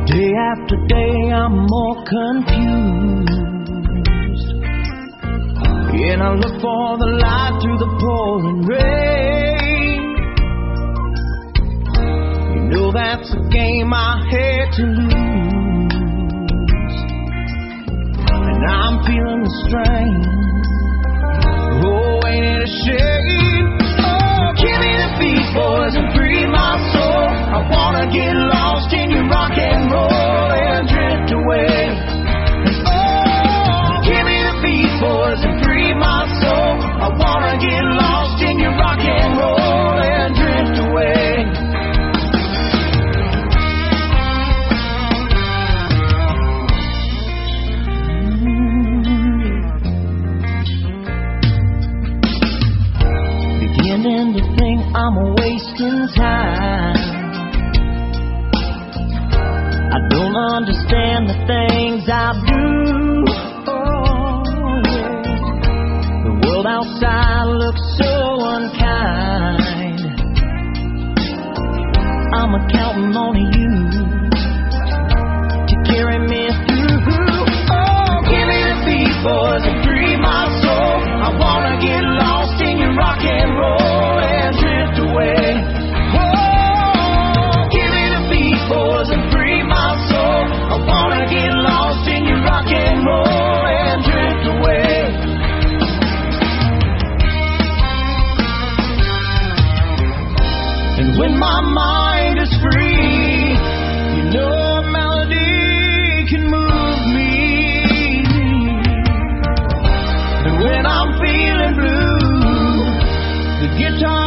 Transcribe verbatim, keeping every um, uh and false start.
Day after day I'm more confused, and I look for the light through the pouring rain. You know that's a game I hate to lose, and I'm feeling the strain. Oh, ain't it a shame? Oh, give me the beat, boys, and free my soul. I wanna get lost in your rock and roll and drift away. Oh, give me the beat, boys, and free my soul. I wanna get lost in your rock and roll and drift away. Mm-hmm. Beginning to think I'm wasting time. I don't understand the things I do. Oh, yeah. The world outside looks so unkind. I'm counting on you to carry me through. Oh, give me the beat, boys, and free my soul. I wanna get lost in your rock and roll and drift away. Oh, give me the beat, boys, and free my soul. I wanna get lost in your rock and roll and drift away. And when my mind is free, you know a melody can move me. And when I'm feeling blue, the guitar